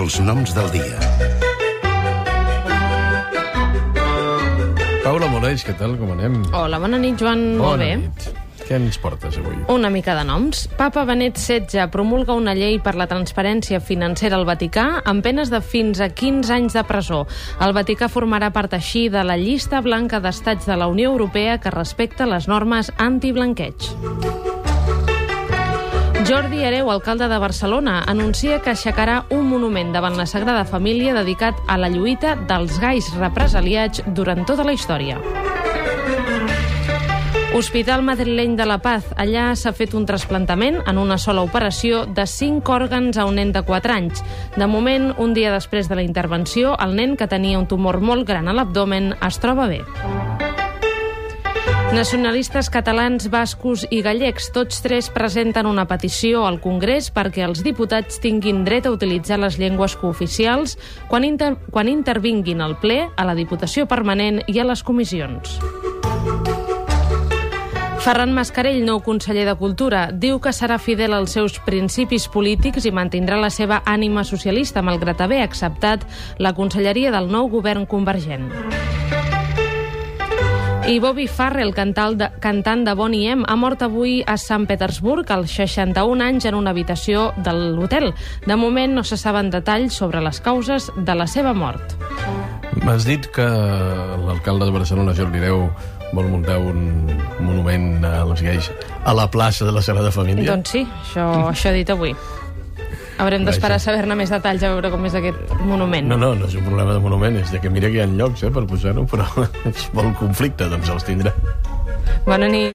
Els noms del dia. Paula Moleix, què tal? Com anem? Hola, bona nit, Joan. Molt bé. Bona nit. Què ens portes avui? Una mica de noms. Papa Benet XVI promulga una llei per la transparència financera al Vaticà amb penes de fins a 15 anys de presó. El Vaticà formarà part així de la llista blanca d'estats de la Unió Europea que respecta les normes antiblanqueig. Jordi Hereu, alcalde de Barcelona, anuncia que aixecarà un monument davant la Sagrada Família dedicat a la lluita dels gais represaliats durant tota la història. Hospital madrileny de La Paz. Allà s'ha fet un trasplantament en una sola operació de 5 òrgans a un nen de 4 anys. De moment, un dia després de la intervenció, el nen, que tenia un tumor molt gran a l'abdomen, es troba bé. Nacionalistes catalans, bascos i gallecs, tots tres presenten una petició al Congrés perquè els diputats tinguin dret a utilitzar les llengües cooficials quan intervinguin al ple, a la Diputació Permanent i a les comissions. Ferran Mascarell, nou conseller de Cultura, diu que serà fidel als seus principis polítics i mantindrà la seva ànima socialista, malgrat haver acceptat la conselleria del nou govern convergent. I Bobby Farrell, cantant de Boney M, ha mort avui a Sant Petersburg als 61 anys en una habitació de l'hotel. De moment no se saben detalls sobre les causes de la seva mort. M'has dit que l'alcalde de Barcelona, Jordi Hereu, vol muntar un monument als gais a la plaça de la Sagrada Família? Doncs sí, això he dit avui. Haurem d'esperar a saber-ne més detalls, a veure com és aquest monument. No és un problema de monument, és que mira que hi ha llocs per posar-ho, però és molt conflicte, doncs els tindrà. Bona nit.